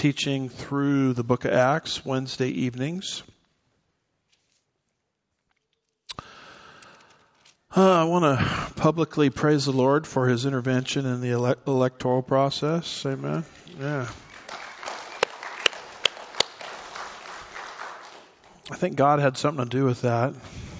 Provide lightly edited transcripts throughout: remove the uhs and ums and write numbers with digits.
teaching through the book of Acts, Wednesday evenings. I want to publicly praise the Lord for His intervention in the electoral process. Amen. Yeah. I think God had something to do with that.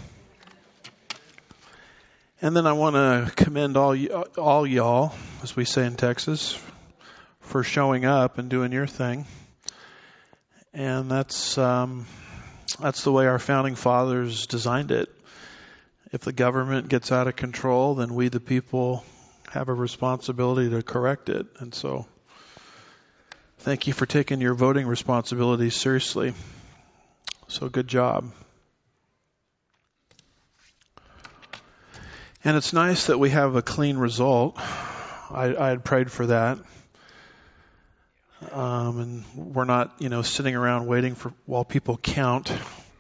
And then I want to commend all y'all, as we say in Texas, for showing up and doing your thing. And that's the way our founding fathers designed it. If the government gets out of control, then we, the people, have a responsibility to correct it. And so, thank you for taking your voting responsibilities seriously. So, good job. And it's nice that we have a clean result. I had prayed for that. And we're not, sitting around waiting while people count.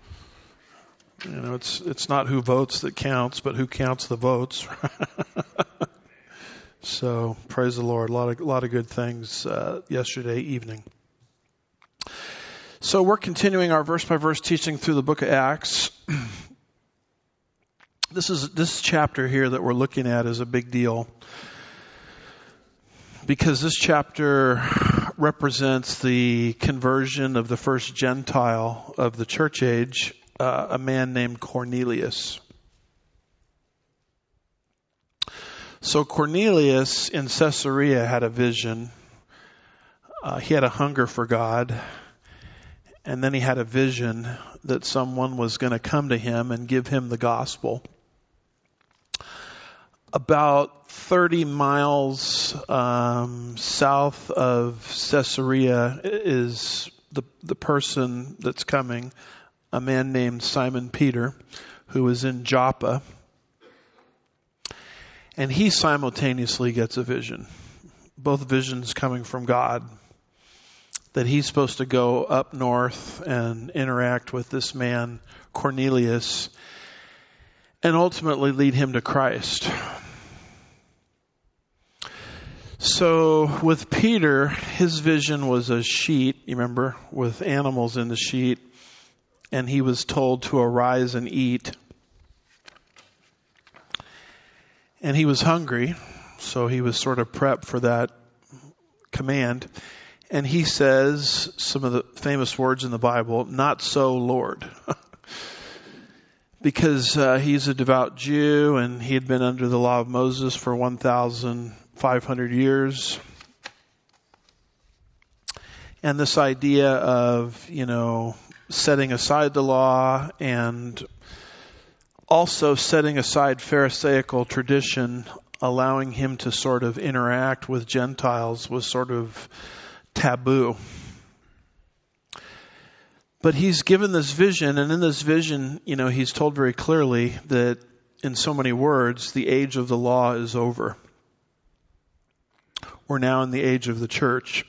It's not who votes that counts, but who counts the votes. So, praise the Lord. A lot of good things yesterday evening. So, we're continuing our verse-by-verse teaching through the book of Acts. This chapter here that we're looking at is a big deal because this chapter represents the conversion of the first Gentile of the church age, a man named Cornelius. So Cornelius in Caesarea had a vision. He had a hunger for God. And then he had a vision that someone was going to come to him and give him the gospel. About 30 miles south of Caesarea is the person that's coming, a man named Simon Peter, who is in Joppa. And he simultaneously gets a vision, both visions coming from God, that he's supposed to go up north and interact with this man, Cornelius, and ultimately lead him to Christ. So with Peter, his vision was a sheet, you remember, with animals in the sheet, and he was told to arise and eat. And he was hungry, so he was sort of prepped for that command. And he says some of the famous words in the Bible, "Not so, Lord." Because he's a devout Jew and he had been under the law of Moses for 1,500 years. And this idea of, setting aside the law and also setting aside Pharisaical tradition, allowing him to sort of interact with Gentiles was sort of taboo. But he's given this vision, and in this vision, he's told very clearly that in so many words, the age of the law is over. We're now in the age of the church.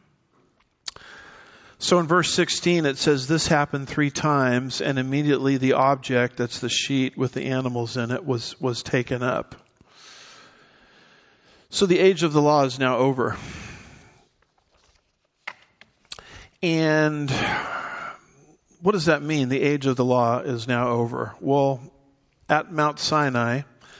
So in verse 16, it says, "This happened 3 times, and immediately the object," that's the sheet with the animals in it, was taken up. So the age of the law is now over. And what does that mean? The age of the law is now over. Well, at Mount Sinai,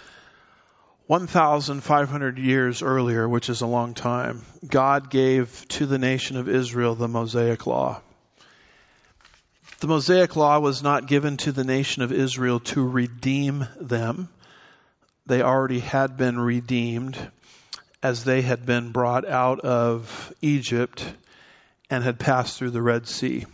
1,500 years earlier, which is a long time, God gave to the nation of Israel the Mosaic Law. The Mosaic Law was not given to the nation of Israel to redeem them. They already had been redeemed as they had been brought out of Egypt and had passed through the Red Sea.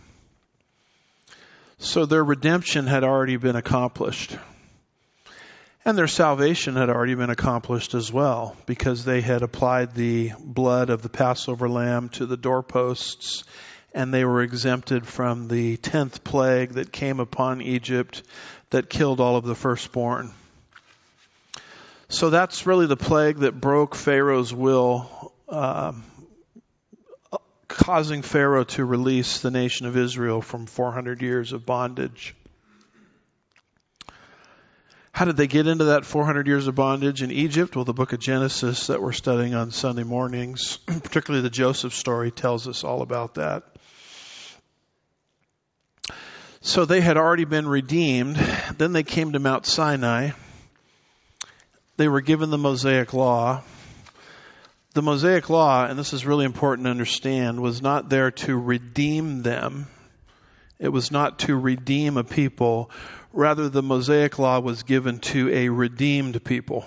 So their redemption had already been accomplished. And their salvation had already been accomplished as well, because they had applied the blood of the Passover lamb to the doorposts, and they were exempted from the 10th plague that came upon Egypt that killed all of the firstborn. So that's really the plague that broke Pharaoh's will, causing Pharaoh to release the nation of Israel from 400 years of bondage. How did they get into that 400 years of bondage in Egypt? Well, the book of Genesis that we're studying on Sunday mornings, particularly the Joseph story, tells us all about that. So they had already been redeemed. Then they came to Mount Sinai. They were given the Mosaic Law. The Mosaic Law, and this is really important to understand, was not there to redeem them. It was not to redeem a people. Rather, the Mosaic Law was given to a redeemed people.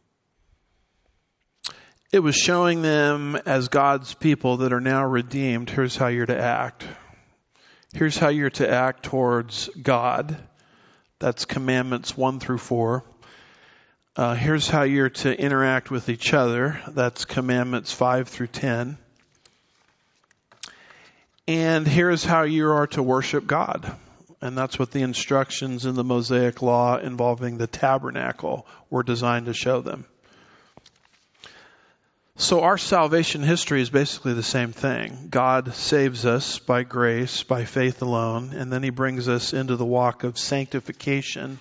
It was showing them as God's people that are now redeemed, here's how you're to act. Here's how you're to act towards God. That's commandments 1 through 4. Here's how you're to interact with each other. That's commandments 5 through 10. And here's how you are to worship God. And that's what the instructions in the Mosaic Law involving the tabernacle were designed to show them. So our salvation history is basically the same thing. God saves us by grace, by faith alone, and then He brings us into the walk of sanctification,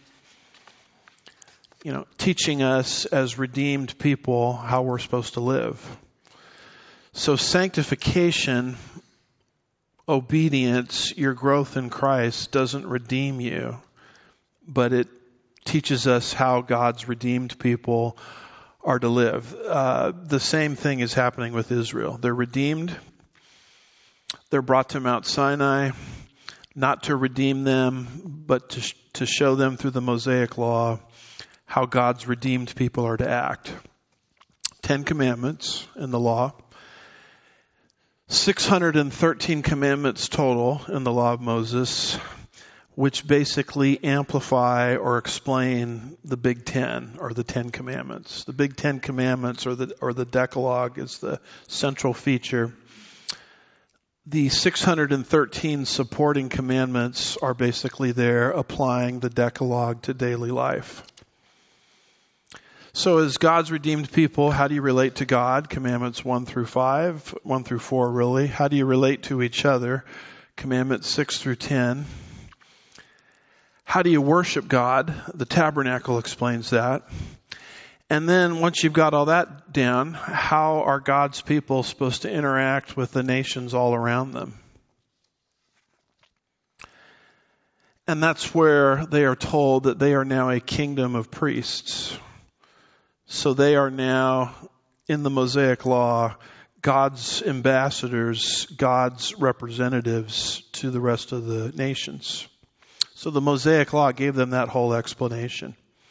teaching us as redeemed people how we're supposed to live. So sanctification, obedience, your growth in Christ doesn't redeem you, but it teaches us how God's redeemed people are to live. The same thing is happening with Israel. They're redeemed. They're brought to Mount Sinai, not to redeem them, but to show them through the Mosaic Law how God's redeemed people are to act. 10 commandments in the law. 613 commandments total in the law of Moses, which basically amplify or explain the Big Ten or the 10 Commandments. The Big 10 Commandments or the Decalogue is the central feature. The 613 supporting commandments are basically there applying the Decalogue to daily life. So as God's redeemed people, how do you relate to God? Commandments 1 through 4 really. How do you relate to each other? Commandments 6 through 10. How do you worship God? The tabernacle explains that. And then once you've got all that down, how are God's people supposed to interact with the nations all around them? And that's where they are told that they are now a kingdom of priests. So they are now, in the Mosaic Law, God's ambassadors, God's representatives to the rest of the nations. So the Mosaic Law gave them that whole explanation.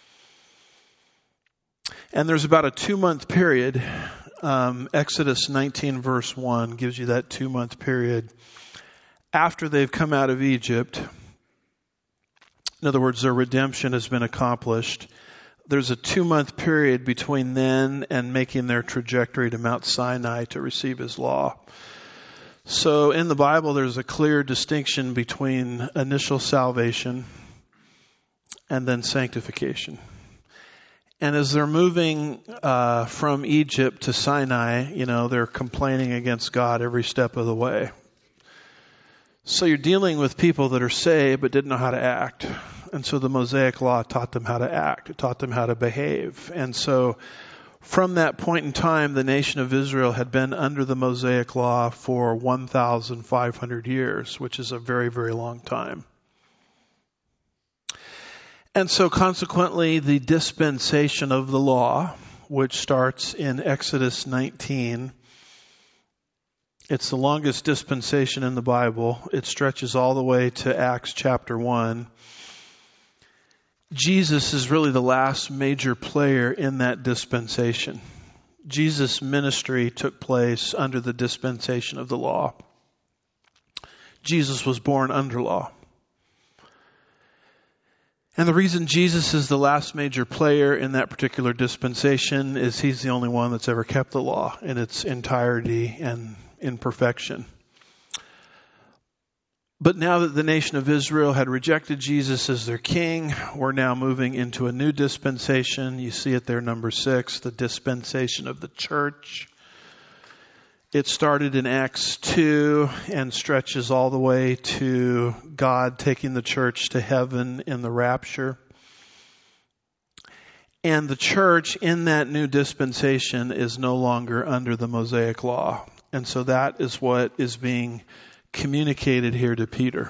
And there's about a 2-month period. Exodus 19 verse 1 gives you that 2-month period after they've come out of Egypt. In other words, their redemption has been accomplished. There's a 2-month period between then and making their trajectory to Mount Sinai to receive His law. So in the Bible, there's a clear distinction between initial salvation and then sanctification. And as they're moving from Egypt to Sinai, they're complaining against God every step of the way. So you're dealing with people that are saved but didn't know how to act. And so the Mosaic Law taught them how to act. It taught them how to behave. And so from that point in time, the nation of Israel had been under the Mosaic Law for 1,500 years, which is a very, very long time. And so consequently, the dispensation of the law, which starts in Exodus 19, it's the longest dispensation in the Bible. It stretches all the way to Acts chapter 1. Jesus is really the last major player in that dispensation. Jesus' ministry took place under the dispensation of the law. Jesus was born under law. And the reason Jesus is the last major player in that particular dispensation is He's the only one that's ever kept the law in its entirety and in perfection. But now that the nation of Israel had rejected Jesus as their king, we're now moving into a new dispensation. You see it there, number 6, the dispensation of the church. It started in Acts 2 and stretches all the way to God taking the church to heaven in the rapture. And the church in that new dispensation is no longer under the Mosaic law. And so that is what is being communicated here to Peter.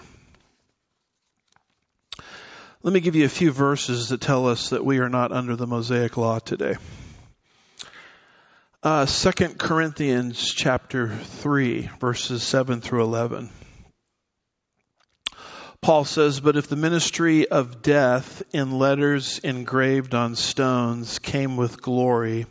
Let me give you a few verses that tell us that we are not under the Mosaic law today. 2 Corinthians chapter 3, verses 7 through 11. Paul says, "But if the ministry of death in letters engraved on stones came with glory,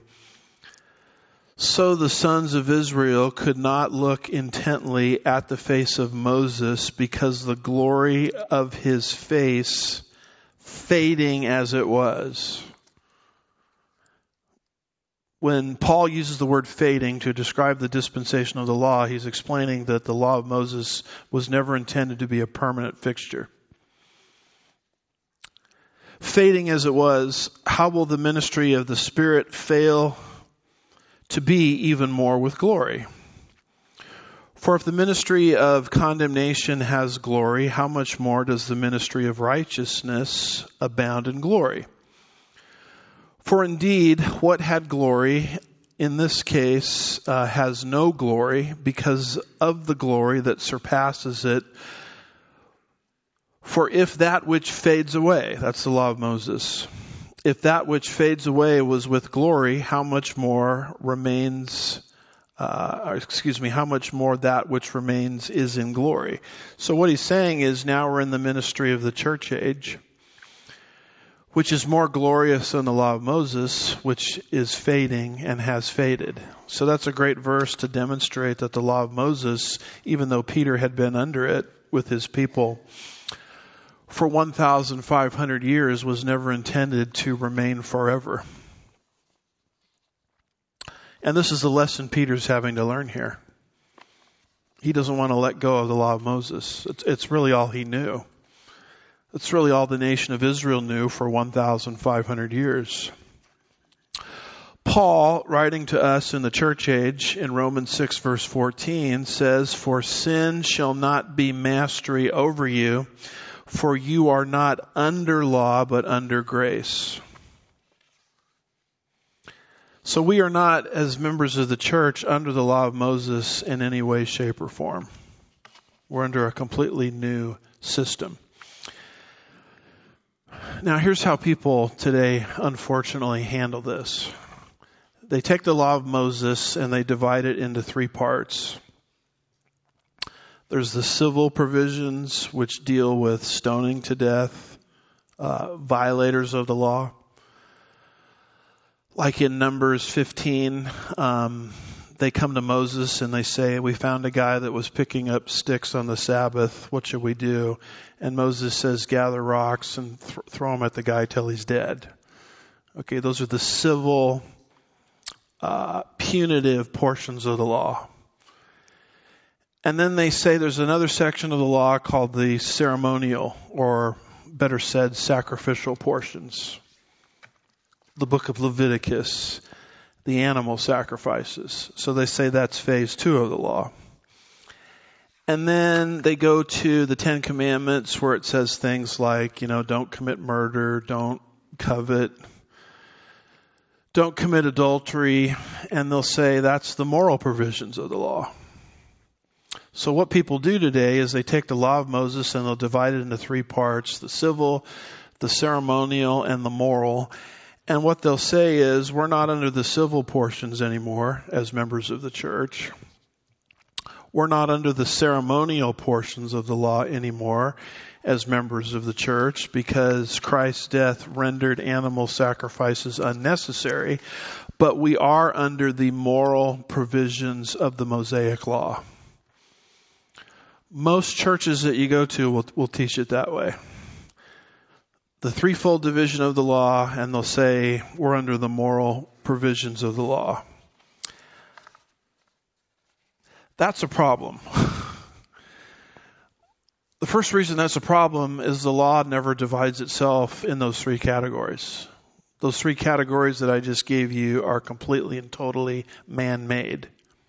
so the sons of Israel could not look intently at the face of Moses because the glory of his face fading as it was." When Paul uses the word fading to describe the dispensation of the law, he's explaining that the law of Moses was never intended to be a permanent fixture. Fading as it was, how will the ministry of the Spirit fail to be even more with glory? For if the ministry of condemnation has glory, how much more does the ministry of righteousness abound in glory? For indeed, what had glory in this case has no glory because of the glory that surpasses it. For if that which fades away, that's the law of Moses, if that which fades away was with glory, how much more remains, how much more that which remains is in glory. So what he's saying is now we're in the ministry of the church age, which is more glorious than the law of Moses, which is fading and has faded. So that's a great verse to demonstrate that the law of Moses, even though Peter had been under it with his people for 1,500 years, was never intended to remain forever. And this is the lesson Peter's having to learn here. He doesn't want to let go of the law of Moses. It's really all he knew. It's really all the nation of Israel knew for 1,500 years. Paul, writing to us in the church age in Romans 6 verse 14, says, "For sin shall not be mastery over you, for you are not under law but under grace." So we are not, as members of the church, under the law of Moses in any way, shape, or form. We're under a completely new system. Now, here's how people today, unfortunately, handle this. They take the law of Moses and they divide it into three parts. There's the civil provisions, which deal with stoning to death violators of the law. Like in Numbers 15, they come to Moses and they say, "We found a guy that was picking up sticks on the Sabbath. What should we do?" And Moses says, "Gather rocks and throw them at the guy till he's dead." Okay, those are the civil, punitive portions of the law. And then they say there's another section of the law called the ceremonial, or better said, sacrificial portions. The book of Leviticus, the animal sacrifices. So they say that's phase 2 of the law. And then they go to the 10 Commandments where it says things like, don't commit murder, don't covet, don't commit adultery. And they'll say that's the moral provisions of the law. So what people do today is they take the law of Moses and they'll divide it into three parts: the civil, the ceremonial, and the moral. And what they'll say is, we're not under the civil portions anymore as members of the church. We're not under the ceremonial portions of the law anymore as members of the church, because Christ's death rendered animal sacrifices unnecessary. But we are under the moral provisions of the Mosaic law. Most churches that you go to will teach it that way. The threefold division of the law, and they'll say we're under the moral provisions of the law. That's a problem. The first reason that's a problem is the law never divides itself in those three categories. Those three categories that I just gave you are completely and totally man-made.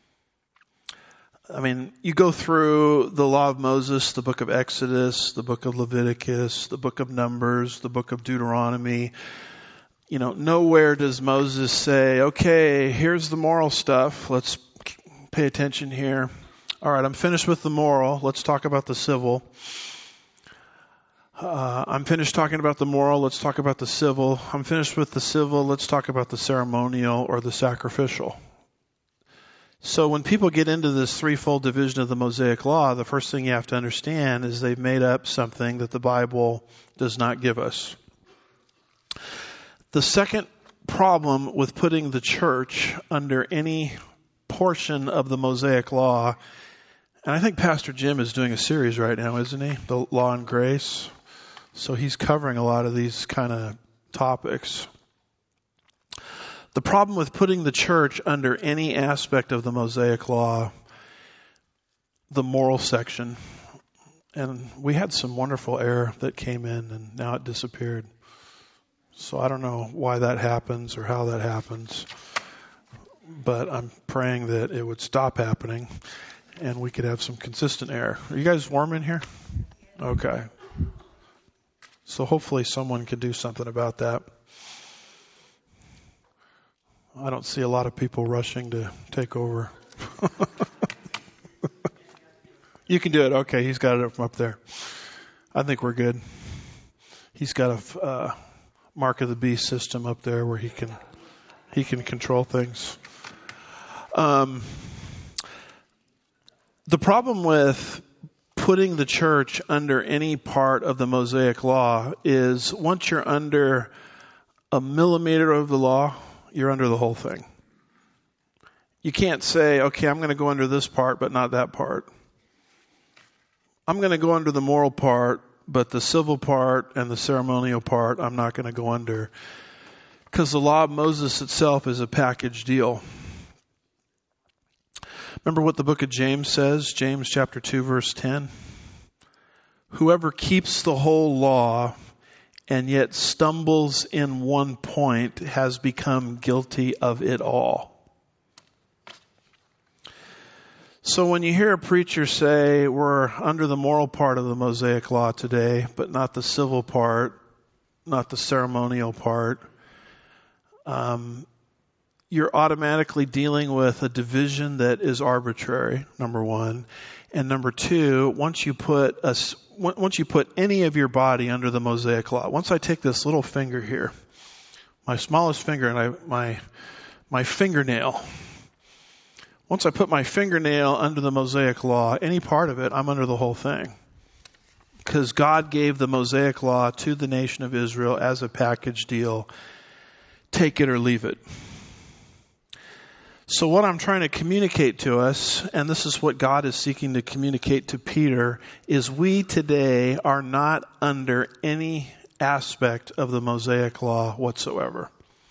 I mean, you go through the law of Moses, the book of Exodus, the book of Leviticus, the book of Numbers, the book of Deuteronomy, Nowhere does Moses say, okay, here's the moral stuff. Let's pay attention here. All right, I'm finished with the moral. Let's talk about the civil. I'm finished talking about the moral. Let's talk about the civil. I'm finished with the civil. Let's talk about the ceremonial or the sacrificial. So when people get into this threefold division of the Mosaic Law, the first thing you have to understand is they've made up something that the Bible does not give us. The second problem with putting the church under any portion of the Mosaic Law, and I think Pastor Jim is doing a series right now, isn't he? The Law and Grace. So he's covering a lot of these kind of topics. The problem with putting the church under any aspect of the Mosaic Law, the moral section, and we had some wonderful air that came in and now it disappeared. So I don't know why that happens or how that happens, but I'm praying that it would stop happening and we could have some consistent air. Are you guys warm in here? Okay. So hopefully someone can do something about that. I don't see a lot of people rushing to take over. You can do it. Okay, he's got it from up there. I think we're good. He's got a mark of the beast system up there where he can control things. The problem with putting the church under any part of the Mosaic Law is once you're under a millimeter of the law, you're under the whole thing. You can't say, okay, I'm going to go under this part, but not that part. I'm going to go under the moral part, but the civil part and the ceremonial part, I'm not going to go under. Because the law of Moses itself is a package deal. Remember what the book of James says? James chapter 2, verse 10. Whoever keeps the whole law and yet stumbles in one point has become guilty of it all. So when you hear a preacher say we're under the moral part of the Mosaic Law today, but not the civil part, not the ceremonial part, you're automatically dealing with a division that is arbitrary, number one. And number two, once you put any of your body under the Mosaic Law, once I take this little finger here, my smallest finger, and my fingernail, once I put my fingernail under the Mosaic Law, any part of it, I'm under the whole thing. Because God gave the Mosaic Law to the nation of Israel as a package deal. Take it or leave it. So what I'm trying to communicate to us, and this is what God is seeking to communicate to Peter, is we today are not under any aspect of the Mosaic Law whatsoever.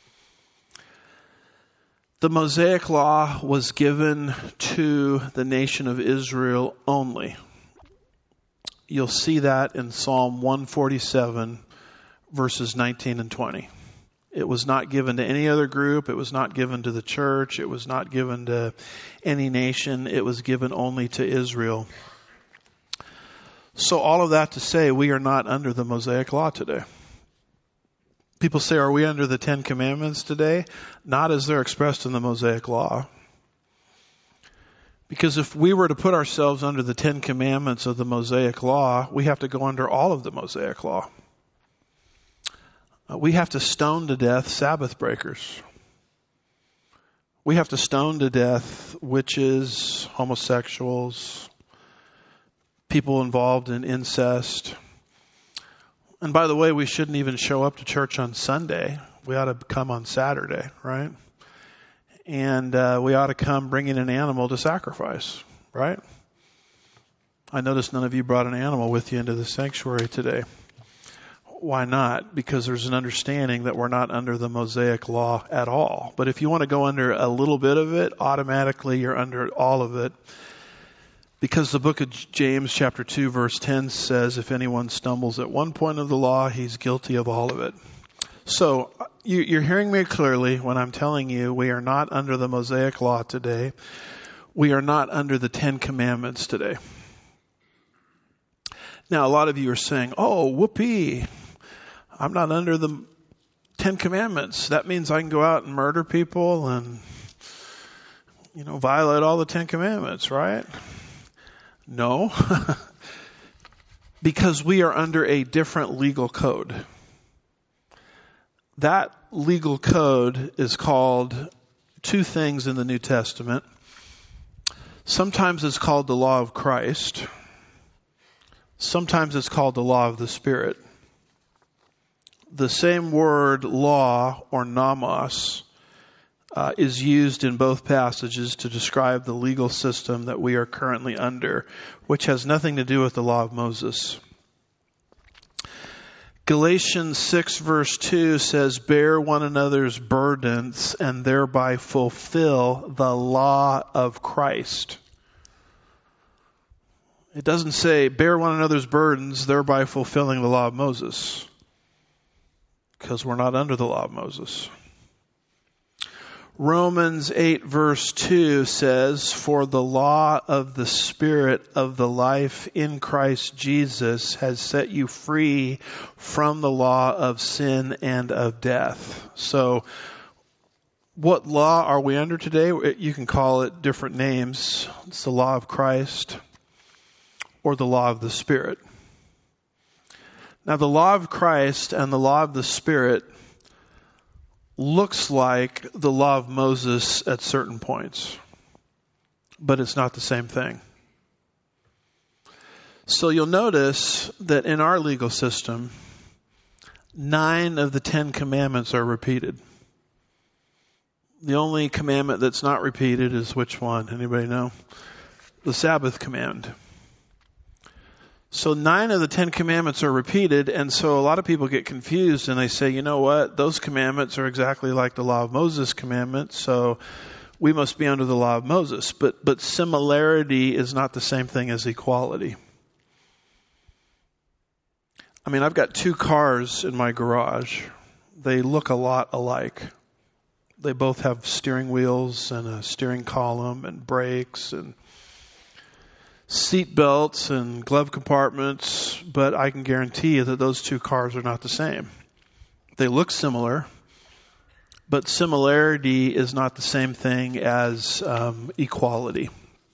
The Mosaic Law was given to the nation of Israel only. You'll see that in Psalm 147, verses 19 and 20. It was not given to any other group. It was not given to the church. It was not given to any nation. It was given only to Israel. So all of that to say, we are not under the Mosaic Law today. People say, are we under the Ten Commandments today? Not as they're expressed in the Mosaic Law. Because if we were to put ourselves under the Ten Commandments of the Mosaic Law, we have to go under all of the Mosaic Law. We have to stone to death Sabbath breakers. We have to stone to death witches, homosexuals, people involved in incest. And by the way, we shouldn't even show up to church on Sunday. We ought to come on Saturday, right? And we ought to come bringing an animal to sacrifice, right? I noticed none of you brought an animal with you into the sanctuary today. Why not? Because there's an understanding that we're not under the Mosaic Law at all. But if you want to go under a little bit of it, automatically you're under all of it. Because the book of James chapter 2 verse 10 says, if anyone stumbles at one point of the law, he's guilty of all of it. So you're hearing me clearly when I'm telling you we are not under the Mosaic Law today. We are not under the Ten Commandments today. Now, a lot of you are saying, oh, whoopee, I'm not under the Ten Commandments. That means I can go out and murder people and, violate all the Ten Commandments, right? No. Because we are under a different legal code. That legal code is called two things in the New Testament. Sometimes it's called the law of Christ. Sometimes it's called the law of the Spirit. The same word law or nomos is used in both passages to describe the legal system that we are currently under, which has nothing to do with the law of Moses. Galatians 6 verse 2 says, bear one another's burdens and thereby fulfill the law of Christ. It doesn't say bear one another's burdens, thereby fulfilling the law of Moses. Because we're not under the law of Moses. Romans 8 verse 2 says, for the law of the Spirit of the life in Christ Jesus has set you free from the law of sin and of death. So, what law are we under today? You can call it different names. It's the law of Christ or the law of the Spirit. Now, the law of Christ and the law of the Spirit looks like the law of Moses at certain points, but it's not the same thing. So you'll notice that in our legal system, 9 of the 10 commandments are repeated. The only commandment that's not repeated is which one? Anybody know? The Sabbath command. So 9 of the 10 commandments are repeated, and so a lot of people get confused and they say, you know what, those commandments are exactly like the law of Moses commandments, so we must be under the law of Moses. But similarity is not the same thing as equality. I mean, I've got 2 cars in my garage. They look a lot alike. They both have steering wheels and a steering column and brakes and seat belts and glove compartments, but I can guarantee you that those 2 cars are not the same. They look similar, but similarity is not the same thing as equality.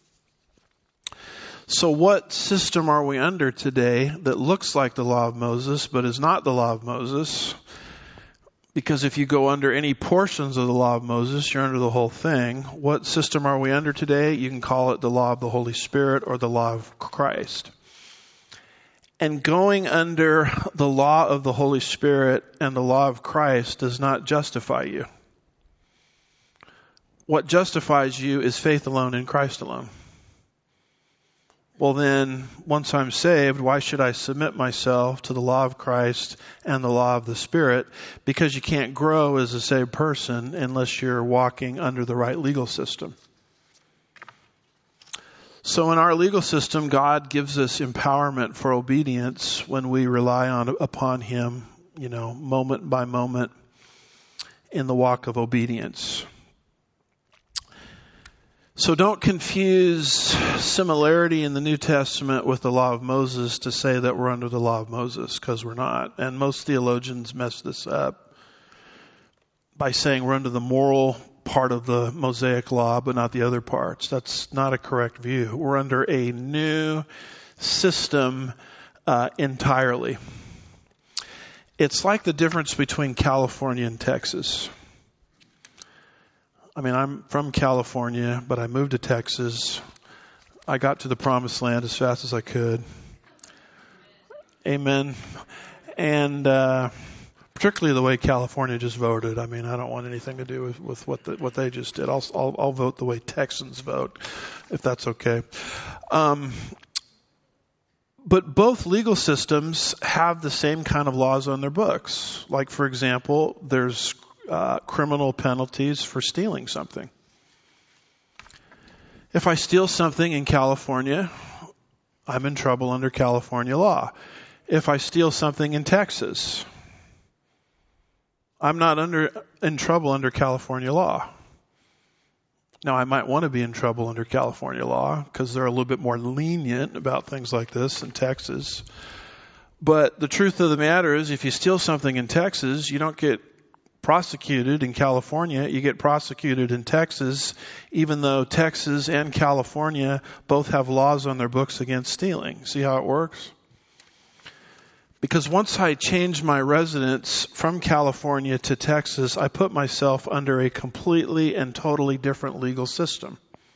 So what system are we under today that looks like the law of Moses, but is not the law of Moses? Because if you go under any portions of the law of Moses, you're under the whole thing. What system are we under today? You can call it the law of the Holy Spirit or the law of Christ. And going under the law of the Holy Spirit and the law of Christ does not justify you. What justifies you is faith alone in Christ alone. Well then, once I'm saved, why should I submit myself to the law of Christ and the law of the Spirit? Because you can't grow as a saved person unless you're walking under the right legal system. So in our legal system, God gives us empowerment for obedience when we rely upon Him, moment by moment in the walk of obedience. So don't confuse similarity in the New Testament with the law of Moses to say that we're under the law of Moses, because we're not. And most theologians mess this up by saying we're under the moral part of the Mosaic law, but not the other parts. That's not a correct view. We're under a new system entirely. It's like the difference between California and Texas. I mean, I'm from California, but I moved to Texas. I got to the promised land as fast as I could. Amen. And particularly the way California just voted. I mean, I don't want anything to do with what they just did. I'll vote the way Texans vote, if that's okay. But both legal systems have the same kind of laws on their books. Like, for example, there's criminal penalties for stealing something. If I steal something in California, I'm in trouble under California law. If I steal something in Texas, I'm not in trouble under California law. Now, I might want to be in trouble under California law because they're a little bit more lenient about things like this in Texas. But the truth of the matter is, if you steal something in Texas, you don't get prosecuted in California, you get prosecuted in Texas, even though Texas and California both have laws on their books against stealing. See how it works? Because once I changed my residence from California to Texas, I put myself under a completely and totally different legal system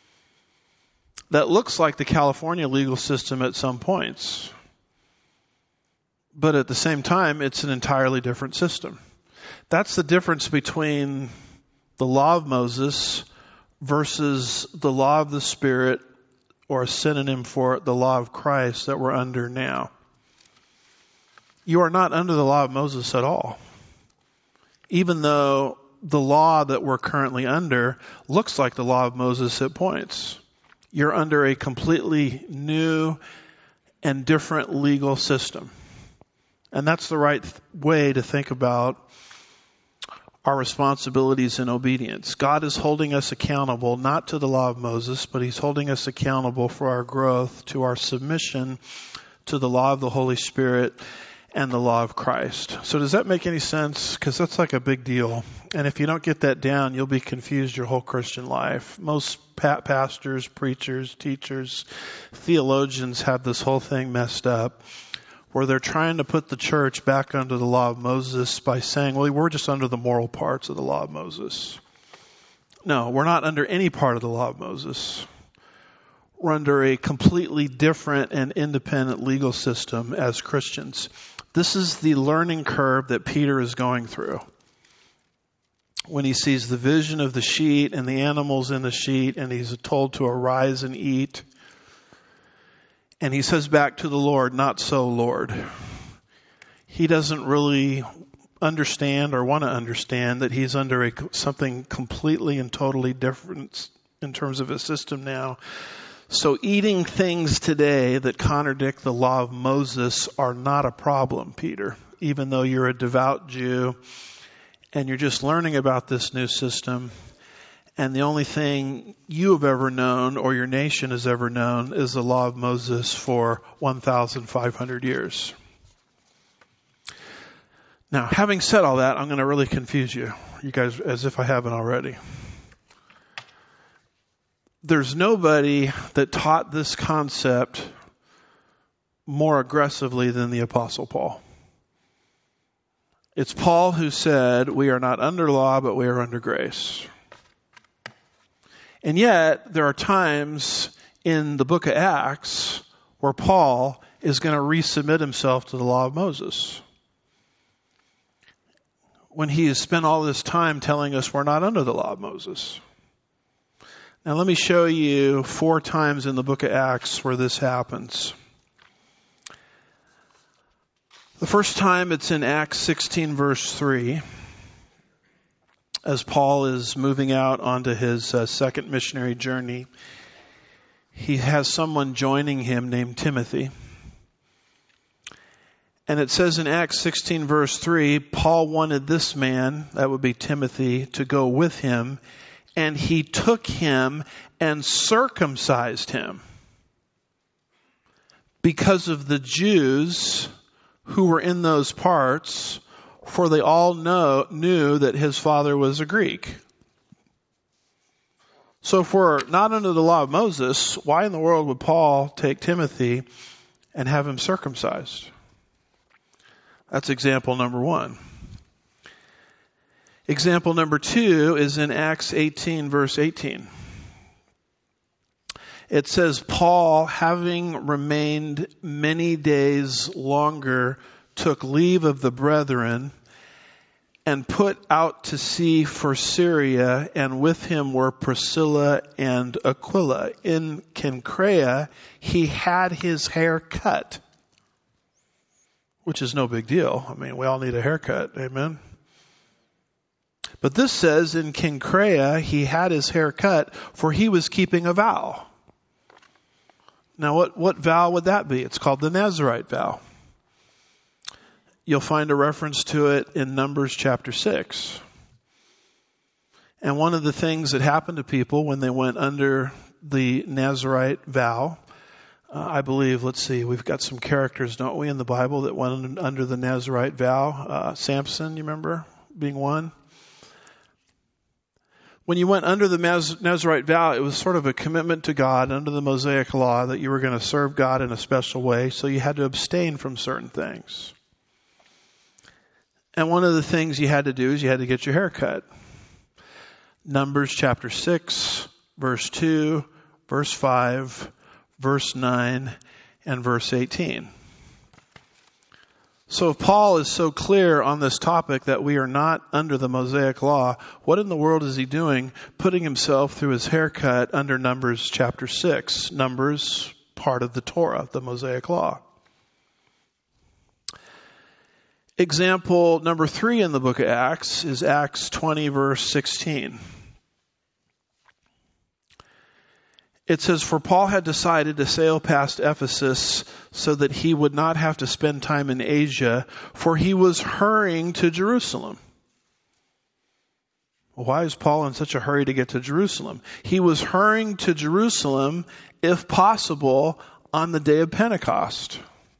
that looks like the California legal system at some points. But at the same time, it's an entirely different system. That's the difference between the law of Moses versus the law of the Spirit, or a synonym for it, the law of Christ that we're under now. You are not under the law of Moses at all. Even though the law that we're currently under looks like the law of Moses at points. You're under a completely new and different legal system. And that's the right way to think about our responsibilities in obedience. God is holding us accountable, not to the law of Moses, but He's holding us accountable for our growth, to our submission to the law of the Holy Spirit and the law of Christ. So does that make any sense? Because that's like a big deal. And if you don't get that down, you'll be confused your whole Christian life. Most pastors, preachers, teachers, theologians have this whole thing messed up, where they're trying to put the church back under the law of Moses by saying, well, we're just under the moral parts of the law of Moses. No, we're not under any part of the law of Moses. We're under a completely different and independent legal system as Christians. This is the learning curve that Peter is going through. When he sees the vision of the sheet and the animals in the sheet, and he's told to arise and eat. And he says back to the Lord, not so, Lord. He doesn't really understand or want to understand that he's under something completely and totally different in terms of his system now. So eating things today that contradict the law of Moses are not a problem, Peter, even though you're a devout Jew and you're just learning about this new system. And the only thing you have ever known or your nation has ever known is the law of Moses for 1,500 years. Now, having said all that, I'm going to really confuse you guys, as if I haven't already. There's nobody that taught this concept more aggressively than the Apostle Paul. It's Paul who said, we are not under law, but we are under grace. And yet, there are times in the book of Acts where Paul is going to resubmit himself to the law of Moses. When he has spent all this time telling us we're not under the law of Moses. Now let me show you 4 times in the book of Acts where this happens. The first time it's in Acts 16 verse 3. As Paul is moving out onto his second missionary journey, he has someone joining him named Timothy. And it says in Acts 16 verse 3, Paul wanted this man, that would be Timothy, to go with him. And he took him and circumcised him because of the Jews who were in those parts, for they all knew that his father was a Greek. So if we're not under the law of Moses, why in the world would Paul take Timothy and have him circumcised? That's example number 1. Example number 2 is in Acts 18 verse 18. It says, Paul, having remained many days longer, took leave of the brethren and put out to sea for Syria, and with him were Priscilla and Aquila. In Cenchrea, he had his hair cut, which is no big deal. I mean, we all need a haircut. Amen. But this says in Cenchrea, he had his hair cut, for he was keeping a vow. Now, what vow would that be? It's called the Nazirite vow. You'll find a reference to it in Numbers chapter 6. And one of the things that happened to people when they went under the Nazirite vow, I believe, let's see, we've got some characters, don't we, in the Bible that went under the Nazirite vow. Samson, you remember, being one? When you went under the Nazirite vow, it was sort of a commitment to God under the Mosaic law that you were going to serve God in a special way, so you had to abstain from certain things. And one of the things you had to do is you had to get your hair cut. Numbers chapter 6, verse 2, verse 5, verse 9, and verse 18. So if Paul is so clear on this topic that we are not under the Mosaic law, what in the world is he doing putting himself through his haircut under Numbers chapter 6? Numbers, part of the Torah, the Mosaic law. Example number 3 in the book of Acts is Acts 20 verse 16. It says, "For Paul had decided to sail past Ephesus so that he would not have to spend time in Asia, for he was hurrying to Jerusalem." Well, why is Paul in such a hurry to get to Jerusalem? He was hurrying to Jerusalem, if possible, on the day of Pentecost.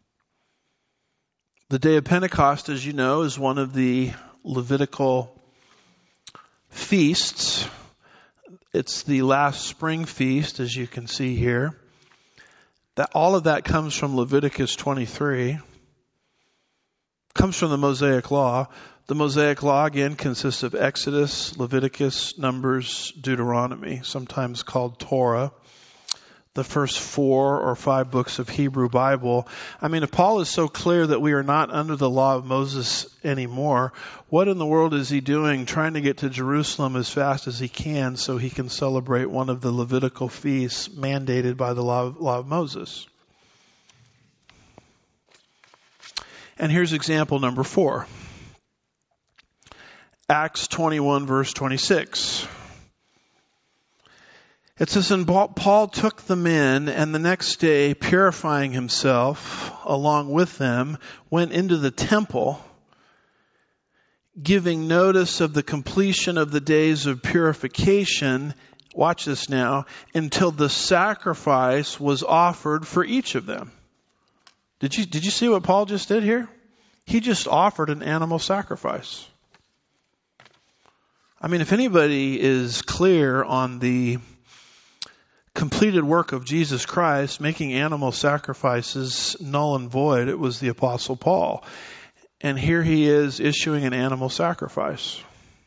The day of Pentecost, as you know, is one of the Levitical feasts. It's the last spring feast, as you can see here. All of that comes from Leviticus 23. Comes from the Mosaic Law. The Mosaic Law, again, consists of Exodus, Leviticus, Numbers, Deuteronomy, sometimes called Torah. The first 4 or 5 books of Hebrew Bible. I mean, if Paul is so clear that we are not under the law of Moses anymore, what in the world is he doing trying to get to Jerusalem as fast as he can so he can celebrate one of the Levitical feasts mandated by the law of Moses? And here's example number 4. Acts 21 verse 26. It says, "And Paul took the men, and the next day, purifying himself along with them, went into the temple, giving notice of the completion of the days of purification," watch this now, "until the sacrifice was offered for each of them." Did you see what Paul just did here? He just offered an animal sacrifice. I mean, if anybody is clear on the completed work of Jesus Christ, making animal sacrifices null and void, it was the Apostle Paul. And here he is issuing an animal sacrifice.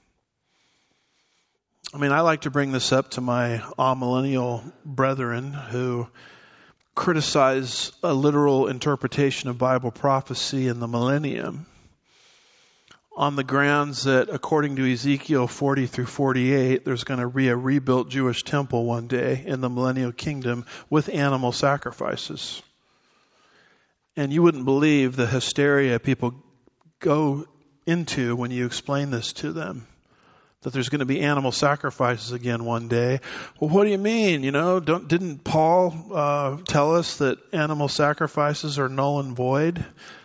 I mean, I like to bring this up to my amillennial brethren who criticize a literal interpretation of Bible prophecy in the millennium on the grounds that according to Ezekiel 40 through 48, there's going to be a rebuilt Jewish temple one day in the millennial kingdom with animal sacrifices. And you wouldn't believe the hysteria people go into when you explain this to them, that there's going to be animal sacrifices again one day. Well, what do you mean? Didn't Paul tell us that animal sacrifices are null and void?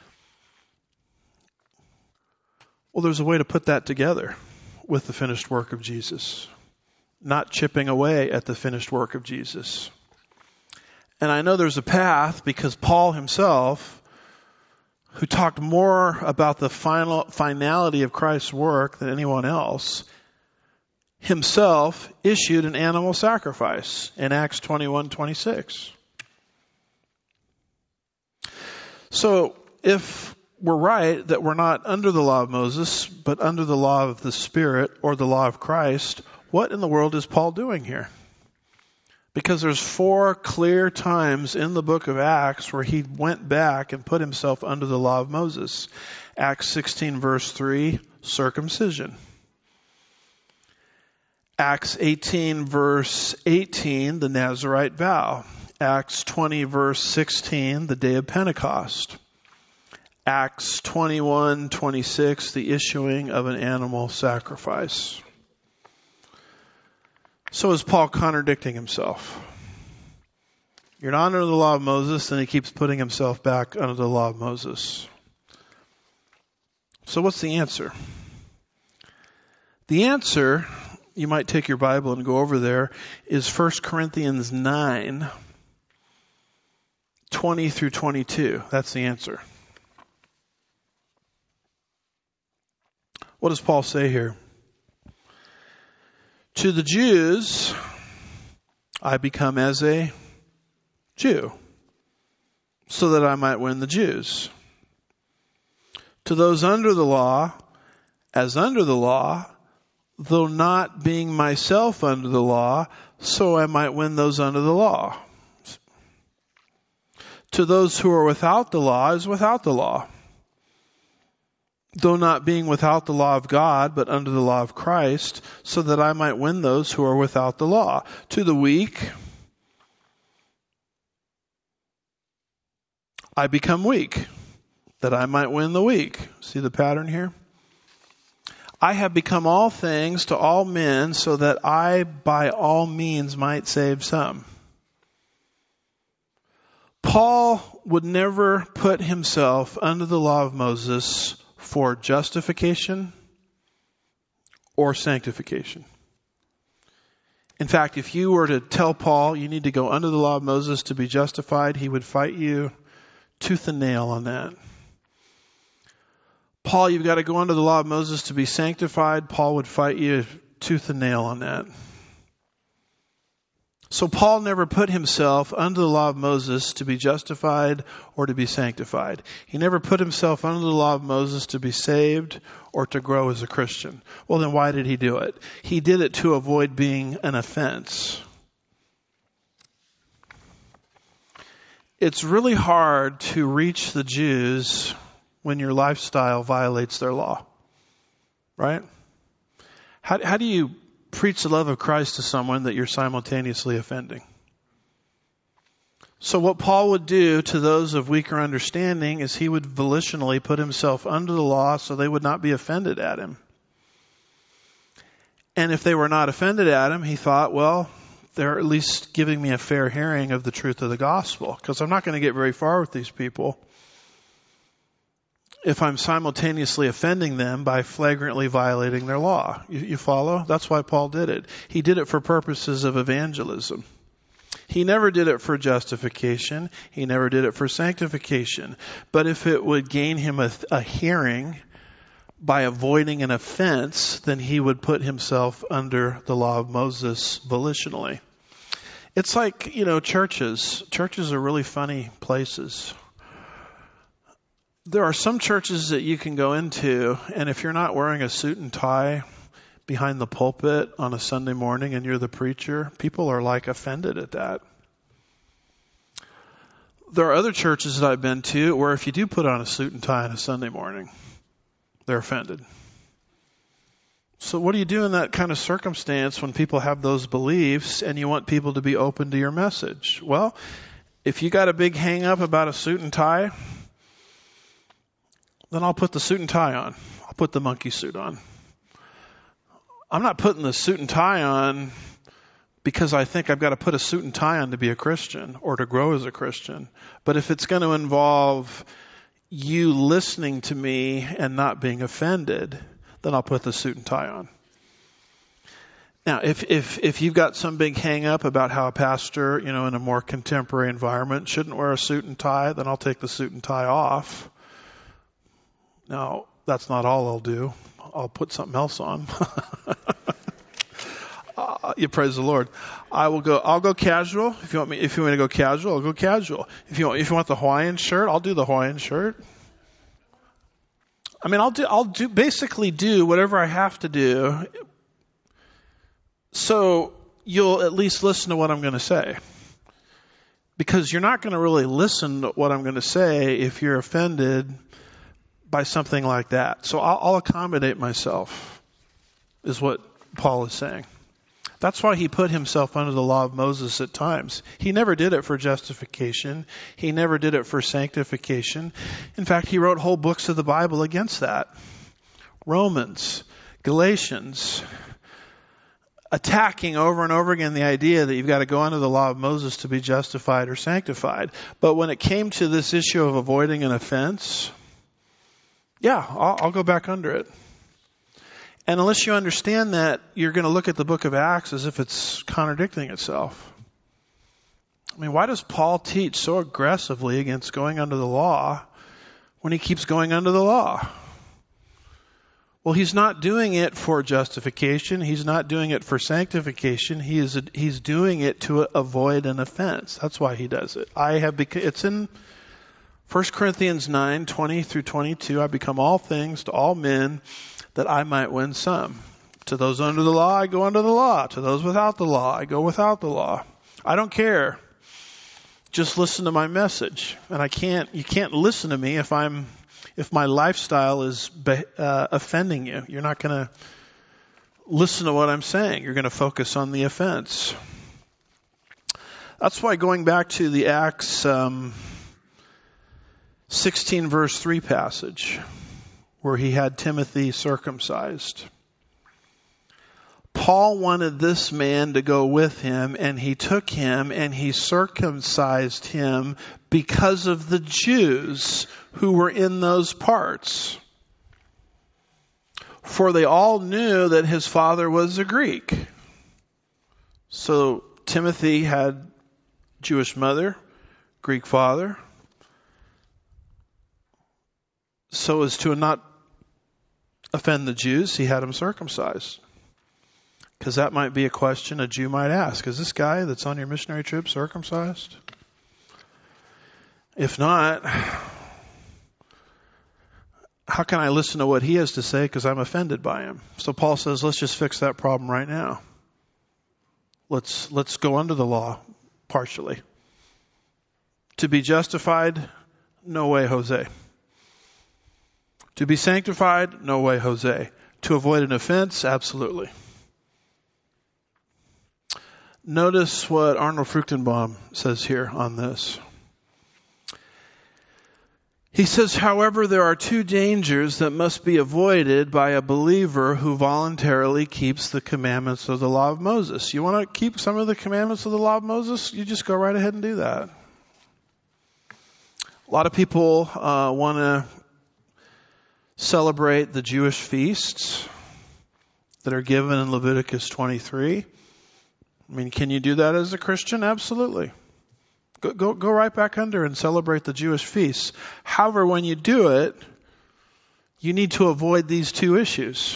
Well, there's a way to put that together with the finished work of Jesus, not chipping away at the finished work of Jesus. And I know there's a path because Paul himself, who talked more about the finality of Christ's work than anyone else, himself issued an animal sacrifice in Acts 21:26. So if we're right that we're not under the law of Moses, but under the law of the Spirit or the law of Christ, what in the world is Paul doing here? Because there's 4 clear times in the book of Acts where he went back and put himself under the law of Moses. Acts 16 verse 3, circumcision. Acts 18 verse 18, the Nazirite vow. Acts 20 verse 16, the day of Pentecost. Acts 21:26, the issuing of an animal sacrifice. So is Paul contradicting himself? You're not under the law of Moses, and he keeps putting himself back under the law of Moses. So what's the answer? The answer, you might take your Bible and go over there, is 1 Corinthians 9, 20 through 22. That's the answer. What does Paul say here? To the Jews, I become as a Jew, so that I might win the Jews. To those under the law, as under the law, though not being myself under the law, so I might win those under the law. To those who are without the law, as without the law, though not being without the law of God, but under the law of Christ, so that I might win those who are without the law. To the weak, I become weak, that I might win the weak. See the pattern here? I have become all things to all men, so that I by all means might save some. Paul would never put himself under the law of Moses for justification or sanctification. In fact, if you were to tell Paul you need to go under the law of Moses to be justified, he would fight you tooth and nail on that. Paul, you've got to go under the law of Moses to be sanctified. Paul would fight you tooth and nail on that. So Paul never put himself under the law of Moses to be justified or to be sanctified. He never put himself under the law of Moses to be saved or to grow as a Christian. Well, then why did he do it? He did it to avoid being an offense. It's really hard to reach the Jews when your lifestyle violates their law, right? How do you preach the love of Christ to someone that you're simultaneously offending? So what Paul would do to those of weaker understanding is he would volitionally put himself under the law so they would not be offended at him. And if they were not offended at him, he thought, well, they're at least giving me a fair hearing of the truth of the gospel, because I'm not going to get very far with these people if I'm simultaneously offending them by flagrantly violating their law. You follow? That's why Paul did it. He did it for purposes of evangelism. He never did it for justification. He never did it for sanctification. But if it would gain him a hearing by avoiding an offense, then he would put himself under the law of Moses volitionally. It's like, churches. Churches are really funny places. There are some churches that you can go into, and if you're not wearing a suit and tie behind the pulpit on a Sunday morning and you're the preacher, people are like offended at that. There are other churches that I've been to where if you do put on a suit and tie on a Sunday morning, they're offended. So what do you do in that kind of circumstance when people have those beliefs and you want people to be open to your message? Well, if you got a big hang up about a suit and tie, then I'll put the suit and tie on. I'll put the monkey suit on. I'm not putting the suit and tie on because I think I've got to put a suit and tie on to be a Christian or to grow as a Christian. But if it's going to involve you listening to me and not being offended, then I'll put the suit and tie on. Now, if you've got some big hang up about how a pastor, in a more contemporary environment shouldn't wear a suit and tie, then I'll take the suit and tie off. Now, that's not all I'll do. I'll put something else on. You praise the Lord. I'll go casual. If you want me to go casual, I'll go casual. If you want the Hawaiian shirt, I'll do the Hawaiian shirt. I mean, I'll basically do whatever I have to do. So you'll at least listen to what I'm going to say. Because you're not going to really listen to what I'm going to say if you're offended by something like that. So I'll accommodate myself, is what Paul is saying. That's why he put himself under the law of Moses at times. He never did it for justification. He never did it for sanctification. In fact, he wrote whole books of the Bible against that. Romans, Galatians, attacking over and over again the idea that you've got to go under the law of Moses to be justified or sanctified. But when it came to this issue of avoiding an offense, I'll go back under it. And unless you understand that, you're going to look at the book of Acts as if it's contradicting itself. I mean, why does Paul teach so aggressively against going under the law when he keeps going under the law? Well, he's not doing it for justification. He's not doing it for sanctification. He's doing it to avoid an offense. That's why he does it. It's in 1 Corinthians 9:20 through 22. I become all things to all men that I might win some. To those under the law, I go under the law. To those without the law, I go without the law. I don't care. Just listen to my message. And you can't listen to me if my lifestyle is offending you. You're not going to listen to what I'm saying. You're going to focus on the offense. That's why going back to the Acts 16 verse 3 passage, where he had Timothy circumcised. Paul wanted this man to go with him, and he took him and he circumcised him because of the Jews who were in those parts. For they all knew that his father was a Greek. So Timothy had Jewish mother, Greek father. So as to not offend the Jews, he had him circumcised. Because that might be a question a Jew might ask. Is this guy that's on your missionary trip circumcised? If not, how can I listen to what he has to say because I'm offended by him? So Paul says, let's just fix that problem right now. Let's go under the law partially. To be justified, no way, Jose. To be sanctified, no way, Jose. To avoid an offense, absolutely. Notice what Arnold Fruchtenbaum says here on this. He says, however, there are two dangers that must be avoided by a believer who voluntarily keeps the commandments of the law of Moses. You want to keep some of the commandments of the law of Moses? You just go right ahead and do that. A lot of people want to celebrate the Jewish feasts that are given in Leviticus 23. I mean, can you do that as a Christian? Absolutely. Go right back under and celebrate the Jewish feasts. However, when you do it, you need to avoid these two issues.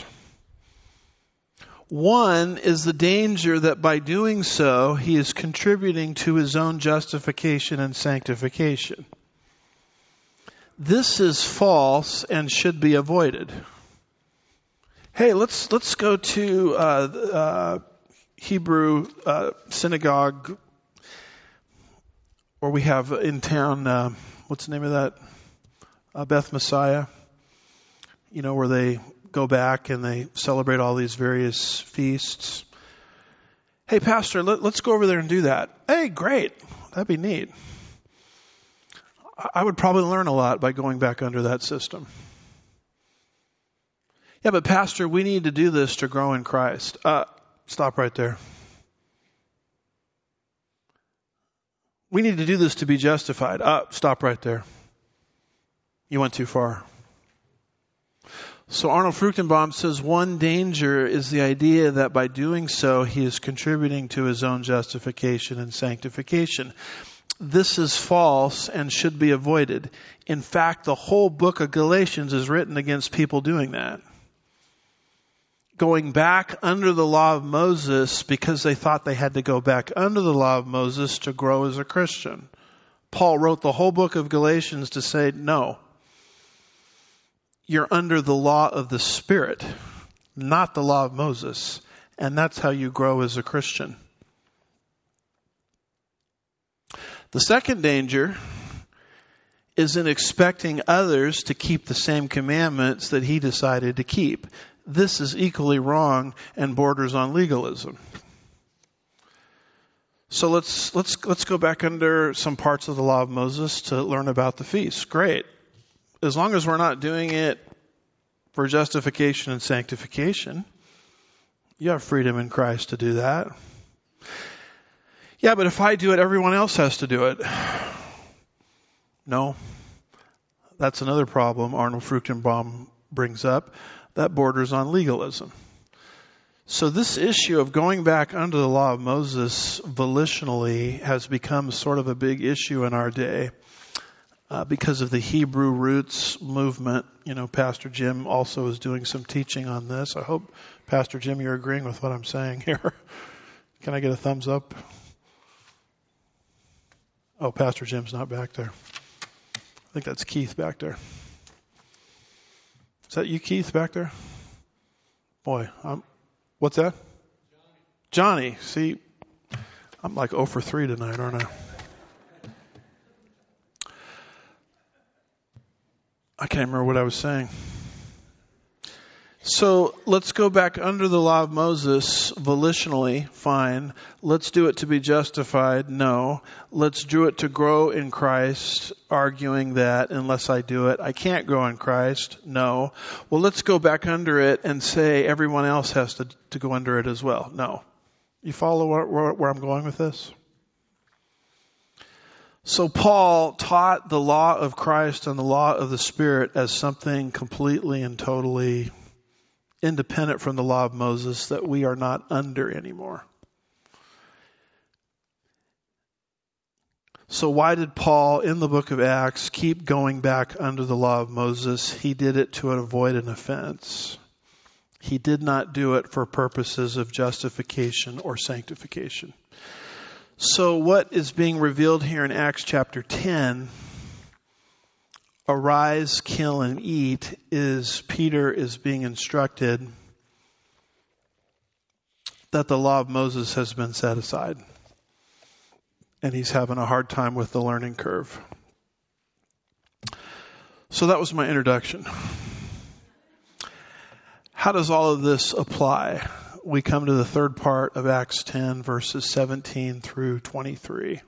One is the danger that by doing so, he is contributing to his own justification and sanctification. This is false and should be avoided. Hey, let's go to Hebrew synagogue, or we have in town, what's the name of that? Beth Messiah. You know, where they go back and they celebrate all these various feasts. Hey, Pastor, let's go over there and do that. Hey, great. That'd be neat. I would probably learn a lot by going back under that system. Yeah, but Pastor, we need to do this to grow in Christ. Stop right there. We need to do this to be justified. Stop right there. You went too far. So Arnold Fruchtenbaum says one danger is the idea that by doing so, he is contributing to his own justification and sanctification. This is false and should be avoided. In fact, the whole book of Galatians is written against people doing that. Going back under the law of Moses because they thought they had to go back under the law of Moses to grow as a Christian. Paul wrote the whole book of Galatians to say, no, you're under the law of the Spirit, not the law of Moses. And that's how you grow as a Christian. The second danger is in expecting others to keep the same commandments that he decided to keep. This is equally wrong and borders on legalism. So let's go back under some parts of the law of Moses to learn about the feasts. Great. As long as we're not doing it for justification and sanctification, you have freedom in Christ to do that. Yeah, but if I do it, everyone else has to do it. No. That's another problem Arnold Fruchtenbaum brings up. That borders on legalism. So this issue of going back under the law of Moses volitionally has become sort of a big issue in our day. because of the Hebrew roots movement. Pastor Jim also is doing some teaching on this. I hope, Pastor Jim, you're agreeing with what I'm saying here. Can I get a thumbs up? Oh, Pastor Jim's not back there. I think that's Keith back there. Is that you, Keith, back there? Boy, what's that? Johnny. See, I'm like 0 for 3 tonight, aren't I? I can't remember what I was saying. So let's go back under the law of Moses volitionally, fine. Let's do it to be justified, no. Let's do it to grow in Christ, arguing that unless I do it, I can't grow in Christ, no. Well, let's go back under it and say everyone else has to go under it as well, no. You follow where I'm going with this? So Paul taught the law of Christ and the law of the Spirit as something completely and totally independent from the law of Moses that we are not under anymore. So why did Paul in the book of Acts keep going back under the law of Moses? He did it to avoid an offense. He did not do it for purposes of justification or sanctification. So what is being revealed here in Acts chapter 10, arise, kill, and eat, is Peter is being instructed that the law of Moses has been set aside. And he's having a hard time with the learning curve. So that was my introduction. How does all of this apply? We come to the third part of Acts 10, verses 17 through 23.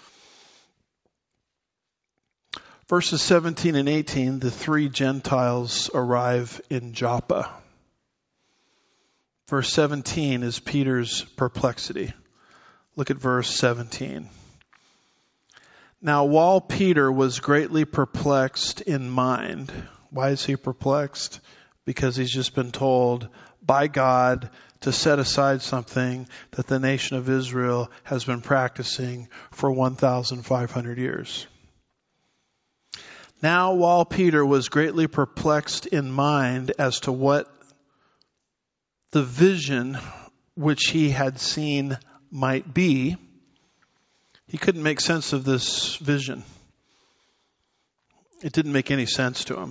Verses 17 and 18, the 3 Gentiles arrive in Joppa. Verse 17 is Peter's perplexity. Look at verse 17. Now, while Peter was greatly perplexed in mind, why is he perplexed? Because he's just been told by God to set aside something that the nation of Israel has been practicing for 1,500 years. Now, while Peter was greatly perplexed in mind as to what the vision which he had seen might be, he couldn't make sense of this vision. It didn't make any sense to him.